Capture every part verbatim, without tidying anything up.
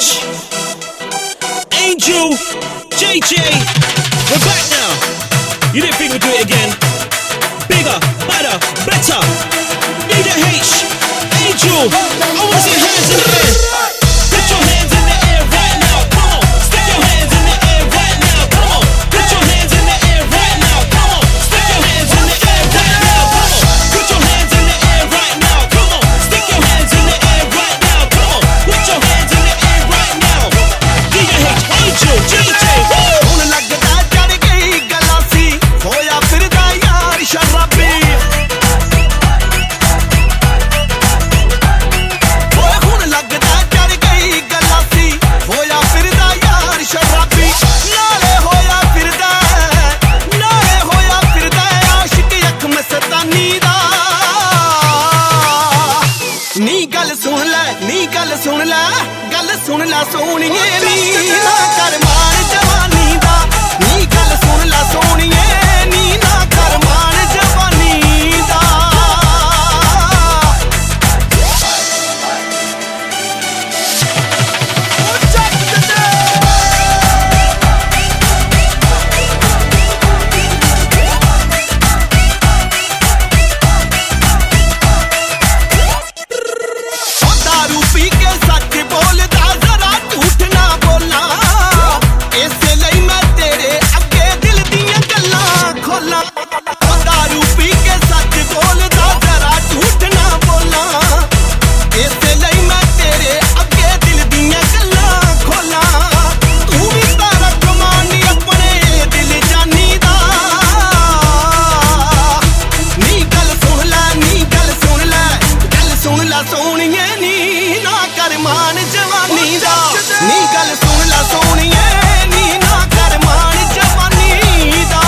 H, Angel, J J. We're back now. You didn't think we'd do it again. Bigger, better, better. Need a H, Angel. I wanna see hands in the air. Put your hands in the air right now. Come on, stick your hands in the air right now. Come on, put your hands in the air right now. Come on, stick your hands in the air right now. Come on, put your hands in the air right now. Come on, stick your hands in the air right now. Come on, put your hands in the air right now. D J H, Angel, J J. ਹੁਣ ਲੱਗਦਾ ਚੜ ਗਈ ਗਲਾਸੀ ਹੋਇਆ ਫਿਰਦਾ ਯਾਰ ਸ਼ਰਾਬੀ ਓਏ ਹੁਣ ਲੱਗਦਾ ਚੜ ਗਈ ਗਲਾਸੀ ਹੋਇਆ ਫਿਰਦਾ ਯਾਰ ਸ਼ਰਾਬੀ ਨਾਲੇ ਹੋਇਆ ਫਿਰਦਾ ਨਾਲੇ ਹੋਇਆ ਫਿਰਦਾ ਆਸ਼ਿਕ ਅੱਖ ਮਸਤਾਨੀ ਦਾ ਨੀ ਗੱਲ ਸੁਣ ਲੈ ਨੀ ਗੱਲ ਸੁਣ ਲੈ ਗੱਲ ਸੁਣ ਲੈ ਸੋਹਣੀਏ ਨੀ ਨਾ ਕਰ ਮਾਣ ਜਵਾਨੀ ਦਾ ਨੀ ਗੱਲ ਸੁਣ ਲੈ ਸੋਹਣੀਏ ਨੀ ਨਾ ਕਰ ਮਾਣ ਜਵਾਨੀ ਦਾ ਉਹ ਦਾਰੂ ਪੀ ਕੇ ਸੱਚ ਬੋਲਦਾ ਜ਼ਰਾ ਝੂਠ ਨਾ ਬੋਲਾਂ ਇਸੇ ਲਈ ਮੈਂ ਤੇਰੇ ਅੱਗੇ ਦਿਲ ਦੀਆਂ ਗੱਲਾਂ ਖੋਲਾਂ ਉਹ ਦਾਰੂ ਪੀ ਕੇ ਸੱਚ ਬੋਲਦਾ ਜ਼ਰਾ ਝੂਠ ਨਾ ਬੋਲਾਂ ਇਸੇ ਲਈ ਮੈਂ ਤੇਰੇ ਅੱਗੇ ਦਿਲ ਦੀਆਂ ਗੱਲਾਂ ਖੋਲਾਂ ਤੂੰ ਵੀ ਤਾਂ ਰੱਖ ਮਾਨੀ ਆਪਣੇ ਦਿਲ ਜਾਨੀ ਦਾ ਨੀ ਗੱਲ ਸੁਣ ਲੈ ਨੀ ਗੱਲ ਸੁਣ ਲੈ ਗੱਲ ਸੁਣ ਲੈ ਸੋਹਣੀਏ ਨੀ ਨਾ ਕਰ ਮਾਣ ਜਵਾਨੀ ਦਾ ਨੀ ਗੱਲ ਸੁਣ ਲੈ ਸੋਹਣੀਏ ਨੀ ਨਾ ਕਰ ਮਾਣ ਜਵਾਨੀ ਦਾ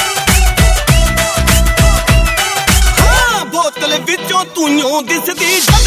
ਹਾਂ ਬੋਤਲ ਵਿੱਚੋਂ ਤੂੰ ਦਿਸਦੀ